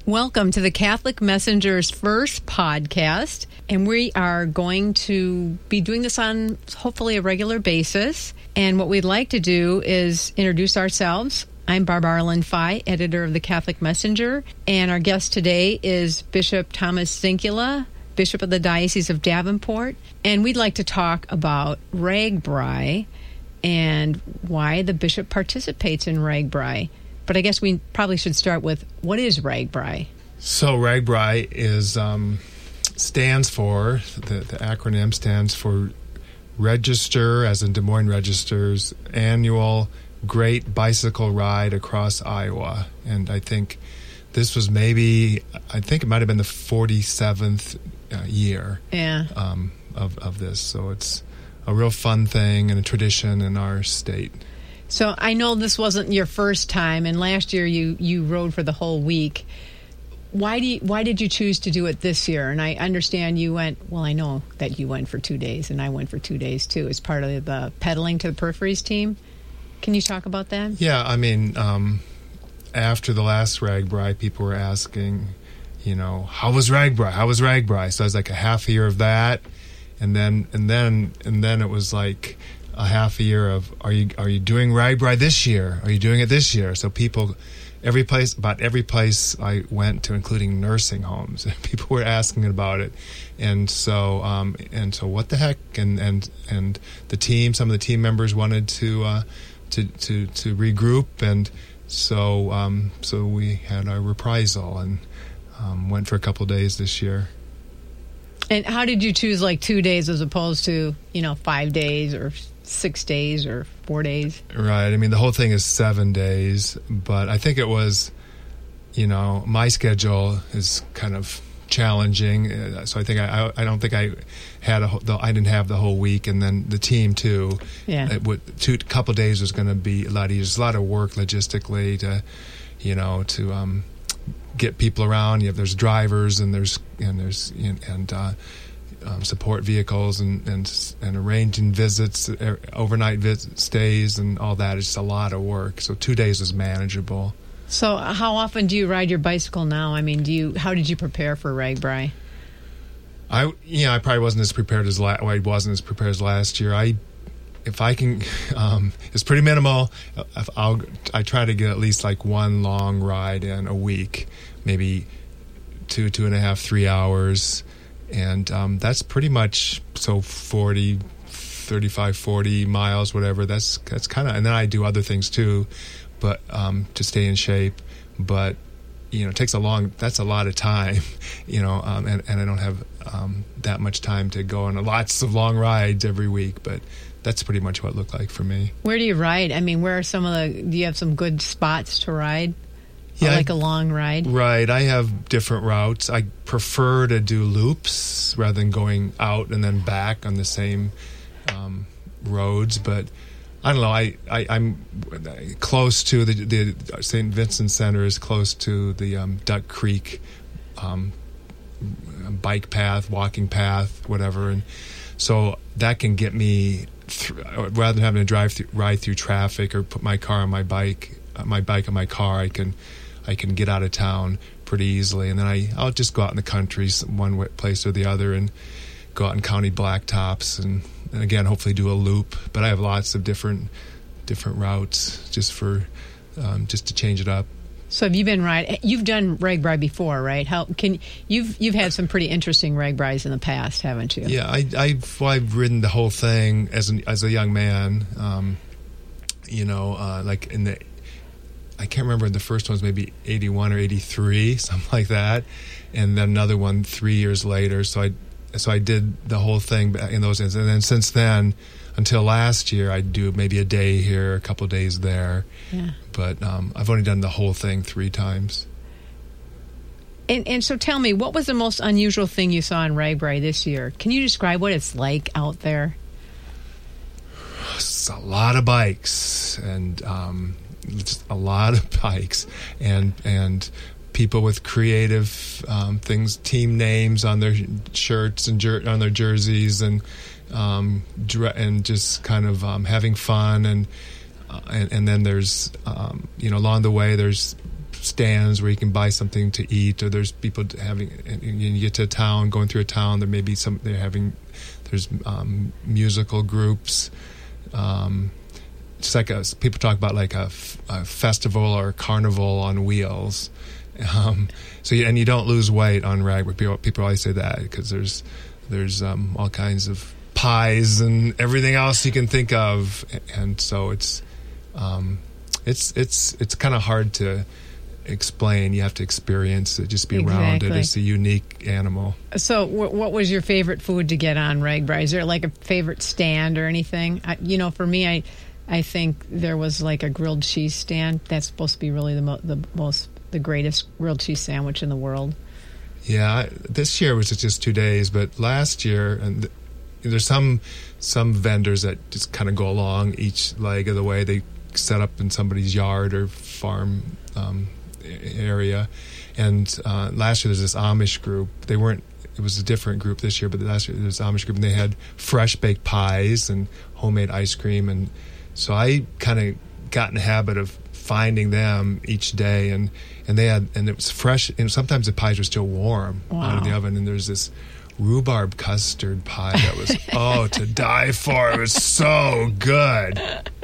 Welcome to the Catholic Messenger's first podcast, and we are going to be doing this on hopefully a regular basis. And what we'd like to do is introduce ourselves. I'm Barbara Lynn Fye, editor of the Catholic Messenger, and our guest today is Bishop Thomas Zinkula, Bishop of the Diocese of Davenport, and we'd like to talk about RAGBRAI and why the bishop participates in RAGBRAI. But I guess we probably should start with, what is RAGBRAI? So RAGBRAI is stands for, the acronym stands for Register, as in Des Moines Register's Annual Great Bicycle Ride Across Iowa. And I think this was it might have been the 47th year of this. So it's a real fun thing and a tradition in our state. So I know this wasn't your first time, and last year you rode for the whole week. Why did you choose to do it this year? And I understand you went, well, I know that you went for 2 days, and I went for 2 days too, as part of the Pedaling to the Peripheries team. Can you talk about that? Yeah, I mean, after the last RAGBRAI, people were asking, how was RAGBRAI? How was RAGBRAI? So it was like a half a year of that, and then it was like a half a year of, are you doing RAGBRAI this year? Are you doing it this year? So people, about every place I went to, including nursing homes, people were asking about it, and so what the heck? And the team, some of the team members wanted to regroup, and so we had our reprisal and went for a couple of days this year. And how did you choose 2 days as opposed to 5 days or 6 days or 4 days? Right. I mean, the whole thing is 7 days, but I think it was, my schedule is kind of challenging. So I think I don't think I had I didn't have the whole week, and then the team too. Yeah. Couple days was going to be a lot easier. There's a lot of work logistically to get people around. There's drivers and there's support vehicles and arranging visits, overnight stays, and all that. It's just a lot of work. So 2 days is manageable. So how often do you ride your bicycle now? I mean, how did you prepare for RAGBRAI? I probably wasn't as prepared as I wasn't as prepared as last year. If I can, it's pretty minimal. I try to get at least one long ride in a week, maybe 2.5, 3 hours. And that's pretty much, 35, 40 miles, whatever. That's kind of, and then I do other things too, but to stay in shape. But it takes that's a lot of time, and I don't have that much time to go on lots of long rides every week. But that's pretty much what it looked like for me. Where do you ride? I mean, where are do you have some good spots to ride? Yeah, a long ride? Right. I have different routes. I prefer to do loops rather than going out and then back on the same roads. But I don't know. I'm close to the St. Vincent Center is close to the Duck Creek bike path, walking path, whatever. And so that can get me, rather than having to ride through traffic or put my car on my bike on my car, I can get out of town pretty easily, and then I'll just go out in the country, one place or the other, and go out in county blacktops, and again, hopefully do a loop. But I have lots of different routes just to change it up. So have you been you've done RAGBRAI before, right? You've had some pretty interesting RAGBRAIs in the past, haven't you? Yeah, I've ridden the whole thing as a young man. I can't remember, the first one was maybe 81 or 83, something like that, and then another one 3 years later. So I did the whole thing in those days, and then since then until last year, I'd do maybe a day here, a couple of days there. Yeah. But I've only done the whole thing 3 times. And so tell me, what was the most unusual thing you saw in RAGBRAI this year? Can you describe what it's like out there? It's a lot of bikes and just a lot of bikes and people with creative things, team names on their shirts and on their jerseys, and just kind of having fun, and then there's along the way there's stands where you can buy something to eat, or there's people having. And you get to a town, going through a town. There may be there's musical groups. Just like people talk about like a festival or a carnival on wheels. So you don't lose weight on RAGBRAI. People always say that because there's all kinds of pies and everything else you can think of, and so it's kind of hard to explain. You have to experience it, just be around it. It's a unique animal. So what was your favorite food to get on RAGBRAI? Is there like a favorite stand or anything? For me, I think there was like a grilled cheese stand. That's supposed to be really the greatest grilled cheese sandwich in the world. Yeah, this year was just 2 days, but last year, and there's some vendors that just kind of go along each leg of the way. They set up in somebody's yard or farm area. And last year there's this Amish group. It was a different group this year, but last year there was this Amish group, and they had fresh baked pies and homemade ice cream. And so I kind of got in the habit of finding them each day, and it was fresh, and sometimes the pies were still warm out of the oven. And there's this rhubarb custard pie that was to die for. It was so good.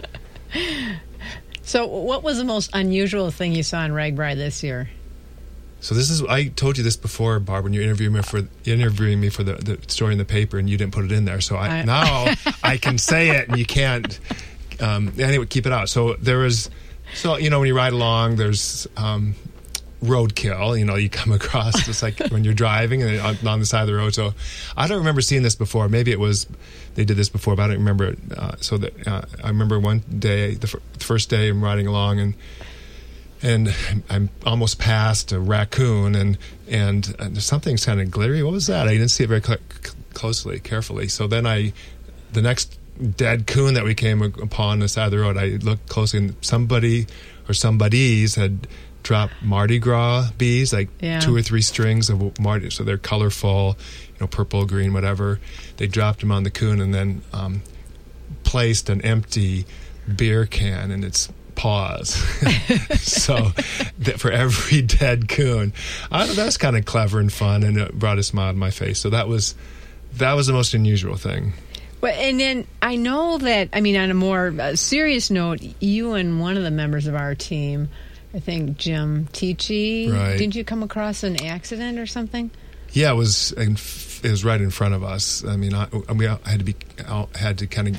So what was the most unusual thing you saw in RAGBRAI this year? So I told you this before, Barb, when you interviewing me for the story in the paper, and you didn't put it in there. So now I can say it, and you can't. Anyway, keep it out. So there was. So, when you ride along, there's roadkill. You come across just like when you're driving and on the side of the road. So I don't remember seeing this before. Maybe it was they did this before, but I don't remember it. I remember one day, the first day I'm riding along, and I'm almost past a raccoon, and there's something kind of glittery. What was that? I didn't see it very carefully. So then the next dead coon that we came upon on the side of the road, I looked closely, and somebody or somebodies had dropped Mardi Gras bees, like 2 or 3 strings of Mardi. So they're colorful, purple, green, whatever. They dropped them on the coon, and then placed an empty beer can in its paws. So for every dead coon, that's kind of clever and fun, and it brought a smile to my face. So that was the most unusual thing. Well, and then I know that, on a more serious note, you and one of the members of our team, I think Jim Tichy, right. Didn't you come across an accident or something? Yeah, it was right in front of us. We had to kind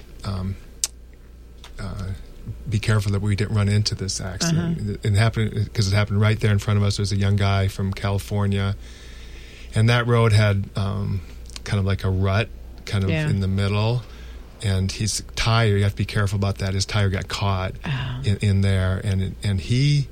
of be careful that we didn't run into this accident. Uh-huh. It happened because it happened right there in front of us. There was a young guy from California, and that road had kind of like a rut in the middle, and his tire, you have to be careful about that. His tire got caught in there, and he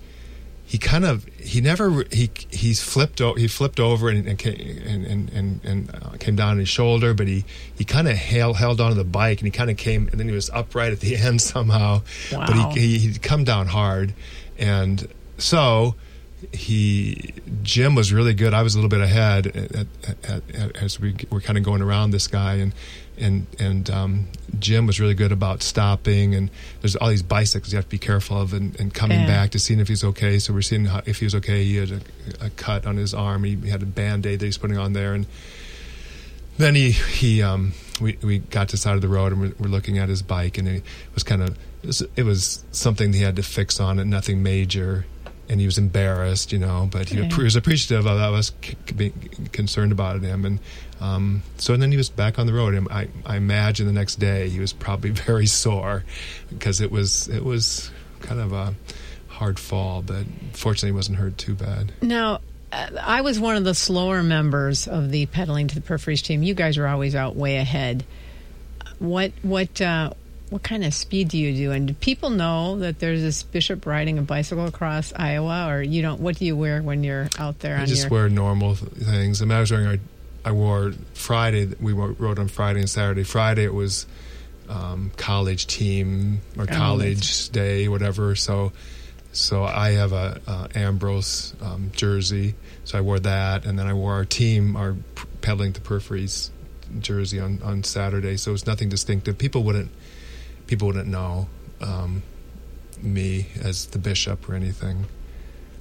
flipped over and came down on his shoulder, but he kind of held onto the bike, and he kind of came, and then he was upright at the end somehow. Wow. But he'd come down hard, and so Jim was really good. I was a little bit ahead as we were kind of going around this guy, and Jim was really good about stopping. And there's all these bicycles you have to be careful of, and coming back to seeing if he's okay. So we're seeing if he was okay. He had a cut on his arm. He had a Band-Aid that he's putting on there, and then we got to the side of the road, and we're looking at his bike, and it was something he had to fix on it, nothing major. And he was embarrassed, but he was appreciative of us being concerned about him. And so then he was back on the road. And I imagine the next day he was probably very sore because it was kind of a hard fall, but fortunately he wasn't hurt too bad. Now, I was one of the slower members of the Pedaling to the Peripheries team. You guys are always out way ahead. What kind of speed do you do? And do people know that there's this bishop riding a bicycle across Iowa, or you don't? What do you wear when you're out there? I just wear normal things. I wore Friday. We rode on Friday and Saturday. Friday it was college team or college day, whatever. So I have a Ambrose jersey. So I wore that, and then I wore our Pedaling to Peripheries jersey on Saturday. So it was nothing distinctive. People wouldn't know me as the bishop or anything.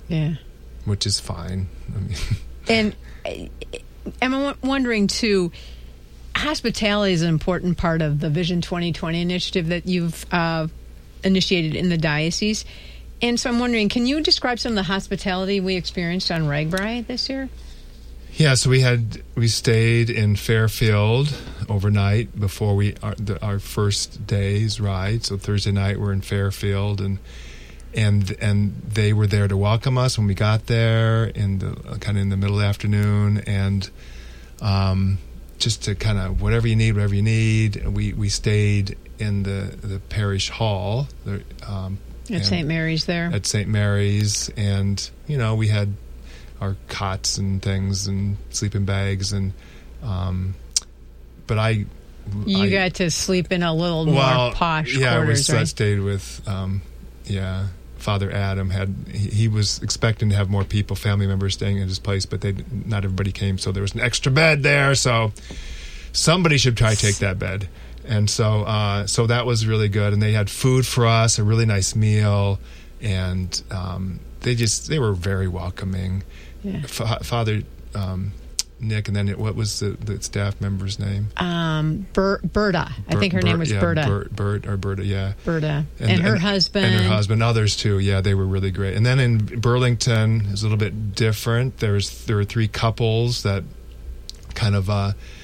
Yeah. which is fine. I mean, And I'm wondering, too, hospitality is an important part of the Vision 2020 initiative that you've initiated in the diocese. And so I'm wondering, can you describe some of the hospitality we experienced on RAGBRAI this year? yeah, so we stayed in Fairfield overnight before our first day's ride. So Thursday night we're in Fairfield, and they were there to welcome us when we got there in the middle of the afternoon, and just to kind of whatever you need. We stayed in the parish hall At St. Mary's there. At St. Mary's, and we had our cots and things and sleeping bags, and but I got to sleep in a little more posh quarters, right? I stayed with Father Adam. He was expecting to have more people, family members staying in his place, but not everybody came, so there was an extra bed there, so somebody should try to take that bed. And so that was really good, and they had food for us, a really nice meal, and they were very welcoming. Yeah. Father Nick, and then what was the staff member's name? Berta. I think her name was Berta. Berta, yeah. Berta. And her husband. And her husband, others too. Yeah, they were really great. And then in Burlington, it was a little bit different. There were 3 couples that kind of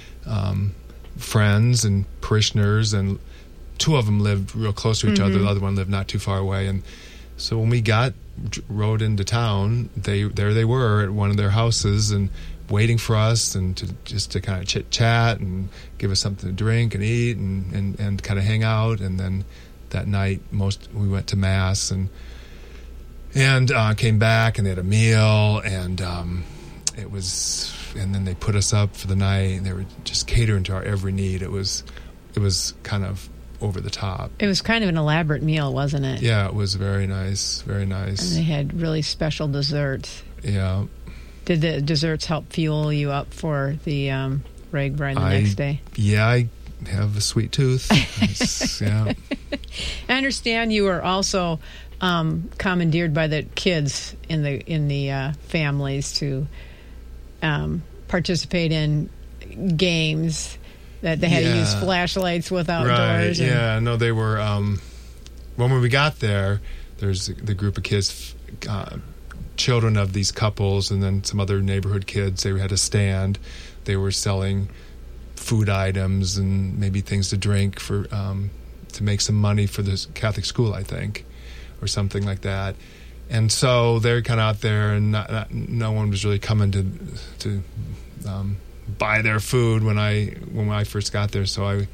friends and parishioners, and 2 of them lived real close to each other. The other one lived not too far away. And so when we rode into town, there they were at one of their houses and waiting for us, and to kind of chit chat and give us something to drink and eat and kind of hang out. And then that night, we went to mass and came back, and they had a meal, and it was. And then they put us up for the night, and they were just catering to our every need. It was kind of over the top. It was kind of an elaborate meal, wasn't it? Yeah, it was very nice, very nice. And they had really special desserts. Yeah. Did the desserts help fuel you up for the RAGBRAI the next day? Yeah, I have a sweet tooth. Yeah. I understand you were also commandeered by the kids in the families to participate in games that they had to use flashlights with outdoors. Right. No, they were. When we got there, there's the group of kids, children of these couples, and then some other neighborhood kids. They had a stand. They were selling food items and maybe things to drink for to make some money for the Catholic school, I think, or something like that. And so they're kind of out there, and no one was really coming to buy their food when I first got there. So I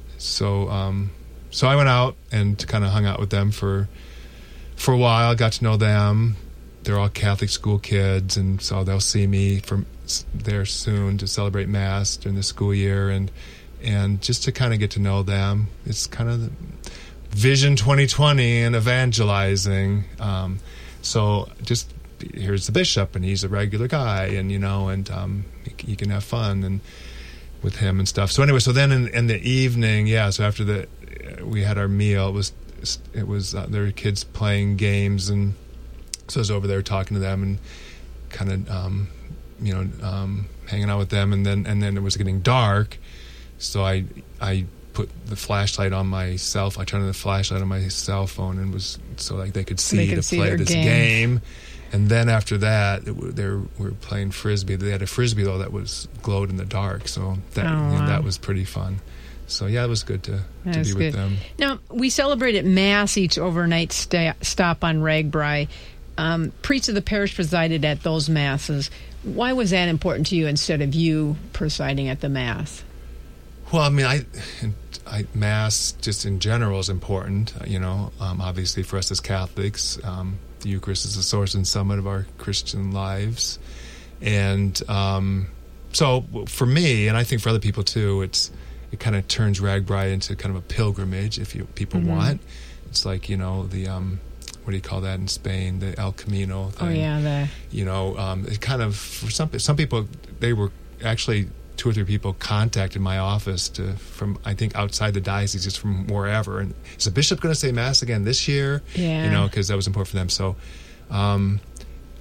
went out and kind of hung out with them for a while. Got to know them. They're all Catholic school kids, and so they'll see me from there soon to celebrate Mass during the school year, and just to kind of get to know them. It's kind of the Vision 2020 and evangelizing. So just here's the bishop, and he's a regular guy, and you can have fun and with him and stuff. So anyway, so then in the evening, so after we had our meal, it was there were kids playing games, and so I was over there talking to them and kind of hanging out with them, and then it was getting dark, so I put the flashlight on myself. I turned on the flashlight on my cell phone, and was so like they could see to play this game. And then after that, we were playing frisbee. They had a frisbee though that was glowed in the dark, so that was pretty fun. So yeah, it was good to be with them. Now we celebrated Mass each overnight stop on RAGBRAI. Priests of the parish presided at those masses. Why was that important to you instead of you presiding at the Mass? Well, I mean, Mass just in general is important. Obviously for us as Catholics, the Eucharist is the source and summit of our Christian lives, and so for me, and I think for other people too, it kind of turns RAGBRAI into kind of a pilgrimage. If people want, it's like the what do you call that in Spain? The El Camino thing. Oh yeah, it kind of for some people, they were actually 2 or 3 people contacted my office from I think outside the diocese, just from wherever. And is the bishop going to say Mass again this year? Yeah. Because that was important for them. So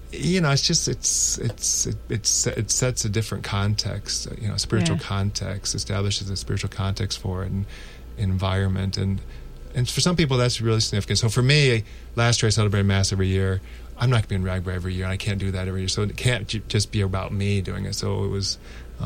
it's just it sets a different context, a spiritual context, establishes a spiritual context for it and environment, and for some people that's really significant. So for me, last year I celebrated Mass every year. I'm not going to be in Ragbri every year, and I can't do that every year. So it can't just be about me doing it. So it was,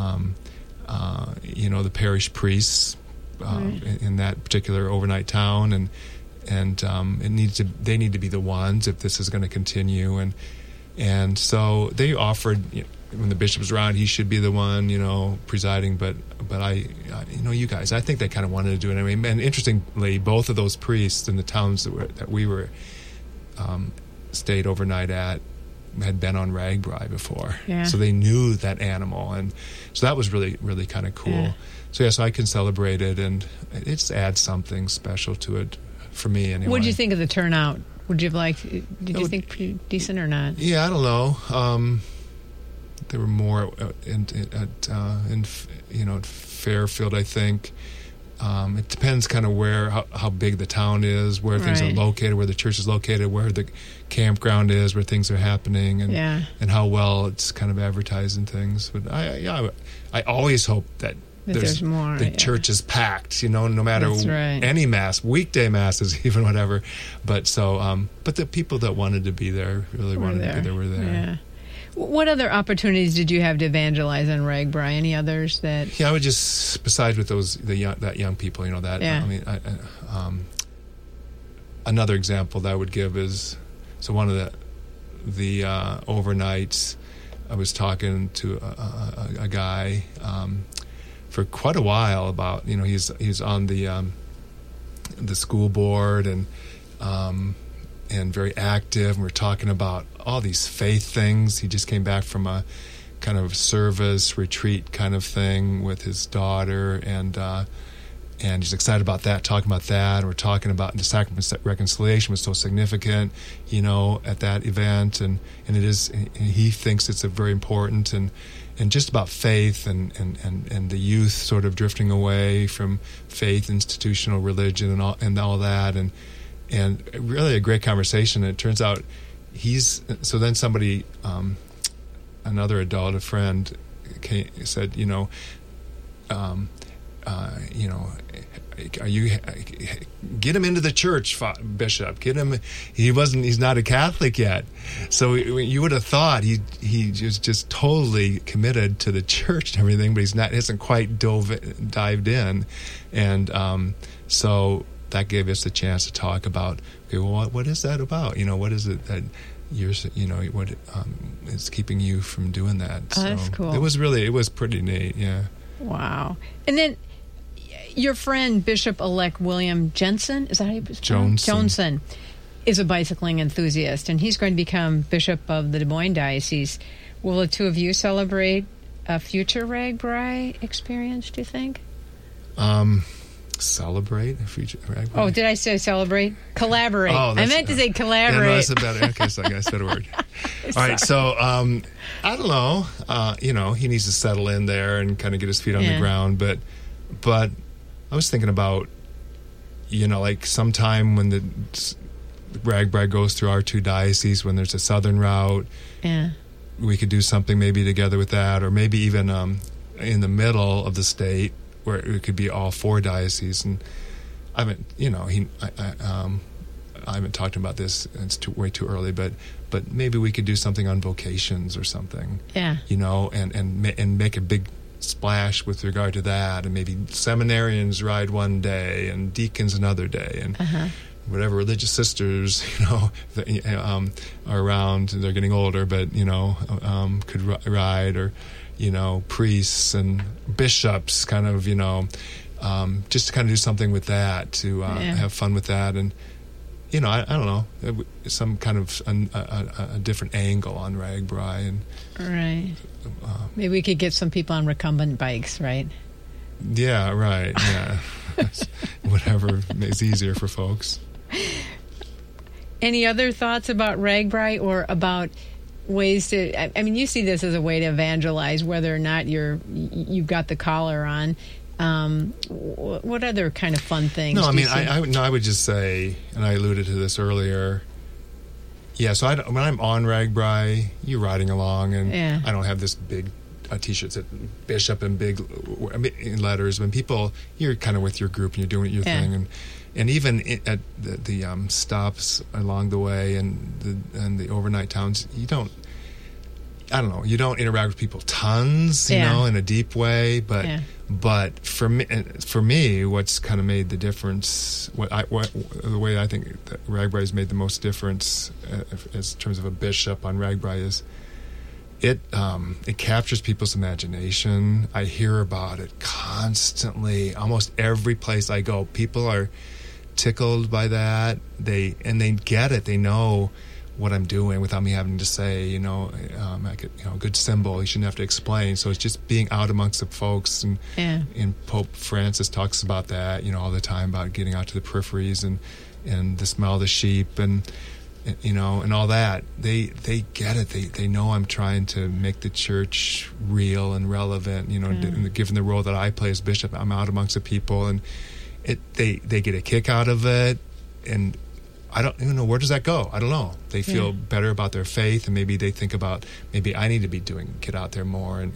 the parish priests in that particular overnight town, and they need to be the ones if this is going to continue, and so they offered, when the bishop was around, he should be the one, presiding, but I you guys, I think they kind of wanted to do it anyway. And interestingly, both of those priests in the towns that we were stayed overnight at had been on Ragbri before, so they knew that animal, and so that was really, really kind of cool. So I can celebrate it, and it just adds something special to it for me anyway. What did you think of the turnout? Did you think pretty decent or not? Yeah, I don't know. There were more in Fairfield, I think. It depends kind of how big the town is, where things are located, where the church is located, where the campground is, where things are happening, and how well it's kind of advertising things. But I always hope that there's more. The church is packed, no matter any mass, weekday masses, even whatever. But but the people that wanted to be there really wanted to be there. Were there. Yeah. What other opportunities did you have to evangelize on Ragbri? Any others that? Yeah, I would just, besides with that young people, that. Yeah. I mean, another example that I would give is, so one of the overnights, I was talking to a guy for quite a while about, he's on the school board and very active, and we're talking about all these faith things. He just came back from a kind of service retreat kind of thing with his daughter, and he's excited about that, talking about that. And we're talking about the sacrament of reconciliation was so significant, at that event, and it is. And he thinks it's a very important and just about faith and the youth sort of drifting away from faith, institutional religion, and all that, and really a great conversation. And it turns out so then somebody, another adult, a friend, said, are you get him into the church, Bishop? Get him. He's not a Catholic yet, so you would have thought he just totally committed to the church and everything, but he's not. Hasn't quite dived in, and so that gave us the chance to talk about, okay, well, what is that about? What is it that what is keeping you from doing that? Oh, that's cool. It was pretty neat, yeah. Wow. And then your friend, Bishop-elect William Jensen, is that how you pronounce it? Johnson, is a bicycling enthusiast, and he's going to become Bishop of the Des Moines Diocese. Will the two of you celebrate a future Ragbri experience, do you think? Celebrate a future Ragbri? Oh, did I say celebrate? Collaborate. I meant to say collaborate. Yeah, no, that's a better. Okay, so I said a word. All right, so I don't know. He needs to settle in there and kind of get his feet on the ground. But I was thinking about, like sometime when the Ragbri goes through our two dioceses, when there's a southern route, we could do something maybe together with that, or maybe even in the middle of the state, where it could be all four dioceses. And I haven't, I haven't talked about this. It's way too early, but maybe we could do something on vocations or something. Yeah. And make a big splash with regard to that, and maybe seminarians ride one day and deacons another day, and whatever religious sisters are around. They're getting older, but could ride, or priests and bishops, kind of just to kind of do something with that, to have fun with that, and I don't know, some kind of a different angle on Ragbri, and right. Maybe we could get some people on recumbent bikes, right? Yeah, right. Yeah, whatever is easier for folks. Any other thoughts about Ragbri, or about ways to? I mean, you see this as a way to evangelize, whether or not you've got the collar on. What other kind of fun things? No, I mean, I would just say, and I alluded to this earlier, Yeah, so when I'm on RAGBRAI, you're riding along, and Yeah. I don't have this big T-shirts that Bishop in big in letters. When people, you're kind of with your group and you're doing your Yeah. thing, and even at the stops along the way and the overnight towns, you don't interact with people tons, you Yeah. know, in a deep way, but. Yeah. But for me, what's kind of made the difference, the way I think that RAGBRAI has made the most difference, as in terms of a bishop on RAGBRAI, is it captures people's imagination. I hear about it constantly. Almost every place I go, people are tickled by that. They get it. They know what I'm doing without me having to say, a good symbol. You shouldn't have to explain. So it's just being out amongst the folks, and Pope Francis talks about that, all the time, about getting out to the peripheries and the smell of the sheep and all that. They get it. They know I'm trying to make the church real and relevant. Given the role that I play as bishop, I'm out amongst the people, and they get a kick out of it. And I don't even know, where does that go? I don't know. They feel better about their faith, and maybe they think about, maybe I need to be get out there more, and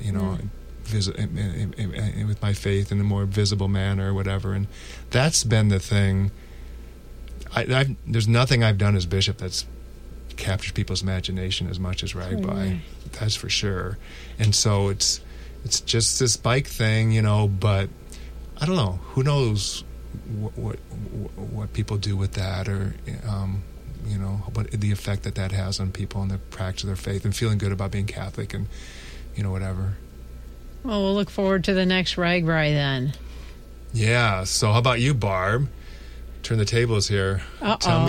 with my faith in a more visible manner or whatever. And that's been the thing. There's nothing I've done as bishop that's captured people's imagination as much as RAGBRAI. Right. That's for sure. And so it's just this bike thing, but I don't know. Who knows what people do with that, or what the effect that has on people and the practice of their faith and feeling good about being Catholic, and whatever. Well, we'll look forward to the next RAGBRAI then. Yeah. So how about you, Barb? Turn the tables here. Uh-oh.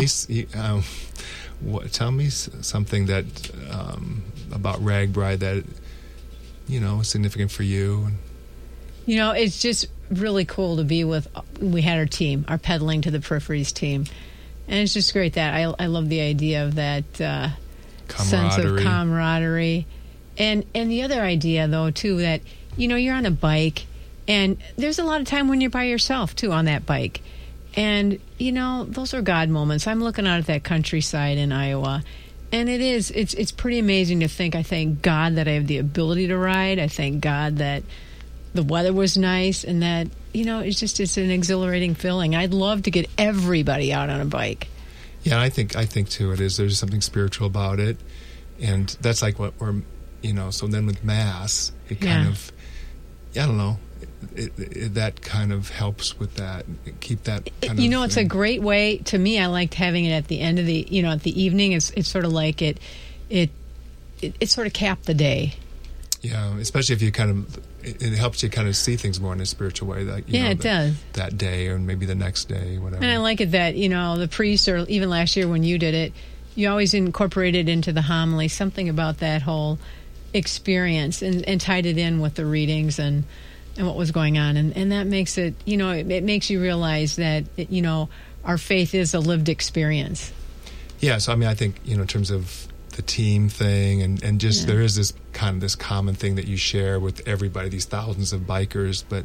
Tell me something that about RAGBRAI that is significant for you. It's just really cool to be with. We had our team, our Pedaling to the Peripheries team, and it's just great that I love the idea of that sense of camaraderie, and the other idea though too, that you're on a bike, and there's a lot of time when you're by yourself too on that bike, and those are God moments. I'm looking out at that countryside in Iowa, and it's pretty amazing to think. I thank God that I have the ability to ride. I thank God that the weather was nice, and that it's an exhilarating feeling. I'd love to get everybody out on a bike. Yeah, I think too it is. There's something spiritual about it, and that's like what we're So then with Mass, it kind of, I don't know, that kind of helps with that. Keep that. Kind of it's a great way. To me, I liked having it at the end of the at the evening. It's sort of like it sort of capped the day. Yeah, especially if you it helps you kind of see things more in a spiritual way. Like, it does. That day, or maybe the next day, whatever. And I like it that, the priest, or even last year when you did it, you always incorporated into the homily something about that whole experience, and tied it in with the readings and what was going on. And that makes it, it makes you realize that, our faith is a lived experience. Yeah, so I think, in terms of the team thing, and just there is this common thing that you share with everybody, these thousands of bikers, but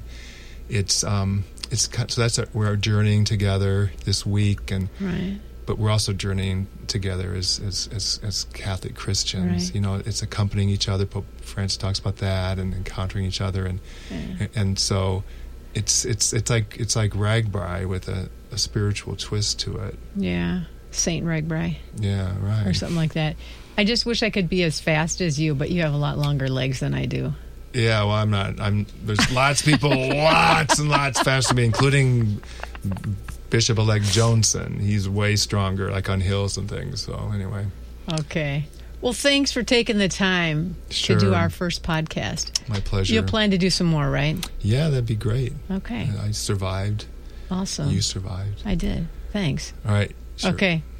so we're journeying together this week, and right. But we're also journeying together as Catholic Christians. Right. It's accompanying each other. Pope Francis talks about that, and encountering each other, and so it's like RAGBRAI with a spiritual twist to it. Yeah, Saint RAGBRAI. Yeah, right. Or something like that. I just wish I could be as fast as you, but you have a lot longer legs than I do. Yeah, well, I'm not. There's lots of people, lots and lots faster than me, including Bishop-elect Johnson. He's way stronger, like on hills and things. So anyway. Okay. Well, thanks for taking the time to do our first podcast. My pleasure. You'll plan to do some more, right? Yeah, that'd be great. Okay. I survived. Awesome. You survived. I did. Thanks. All right. Sure. Okay.